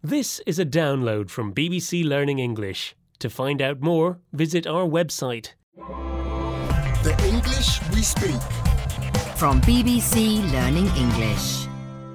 This is a download from BBC Learning English. To find out more, visit our website. The English we speak. From BBC Learning English.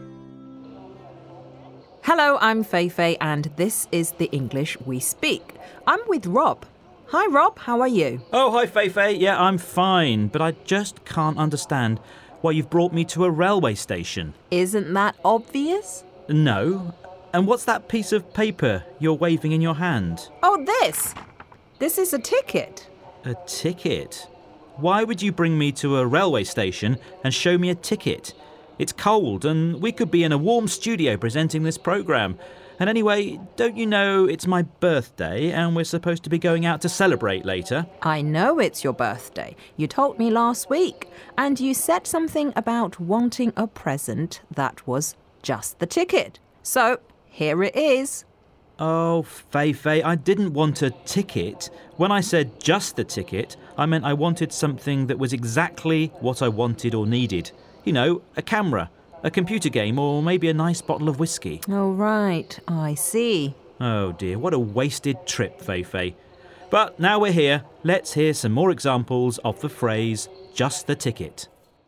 Hello, I'm Feifei and this is the English we speak. I'm with Rob. Hi Rob, how are you? Oh, hi Feifei. Yeah, I'm fine, but I just can't understand why you've brought me to a railway station. Isn't that obvious? No. And what's that piece of paper you're waving in your hand? Oh, this! This is a ticket. A ticket? Why would you bring me to a railway station and show me a ticket? It's cold and we could be in a warm studio presenting this programme. And anyway, don't you know it's my birthday and we're supposed to be going out to celebrate later? I know it's your birthday. You told me last week. And you said something about wanting a present that was just the ticket. So, here it is. Oh, Feifei, I didn't want a ticket. When I said just the ticket, I meant I wanted something that was exactly what I wanted or needed. You know, a camera, a computer game, or maybe a nice bottle of whiskey. Oh, right. I see. Oh dear, what a wasted trip, Feifei. But now we're here, let's hear some more examples of the phrase, just the ticket.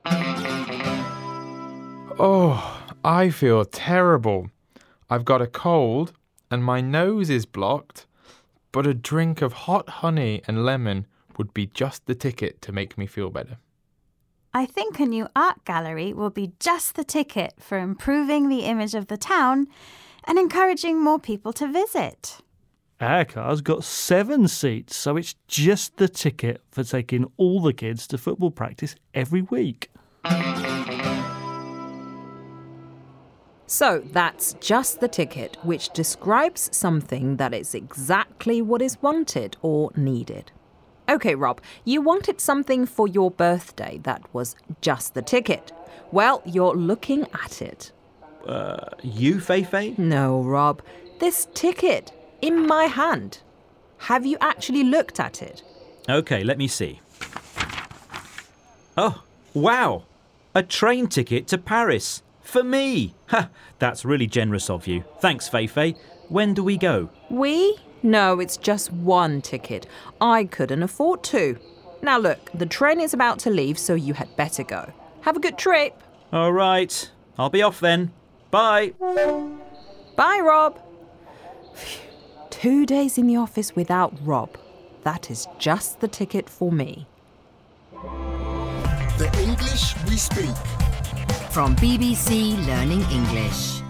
Oh, I feel terrible. I've got a cold and my nose is blocked, but a drink of hot honey and lemon would be just the ticket to make me feel better. I think a new art gallery will be just the ticket for improving the image of the town and encouraging more people to visit. Our car's got 7 seats, so it's just the ticket for taking all the kids to football practice every week. So that's just the ticket, which describes something that is exactly what is wanted or needed. OK, Rob, you wanted something for your birthday that was just the ticket. Well, you're looking at it. You, Feifei? No, Rob. This ticket, in my hand. Have you actually looked at it? OK, let me see. Oh, wow! A train ticket to Paris. For me! Ha! That's really generous of you. Thanks, Feifei. When do we go? We? No, it's just one ticket. I couldn't afford 2. Now look, the train is about to leave, so you had better go. Have a good trip. All right. I'll be off then. Bye. Bye, Rob. 2 days in the office without Rob. That is just the ticket for me. The English we speak. From BBC Learning English.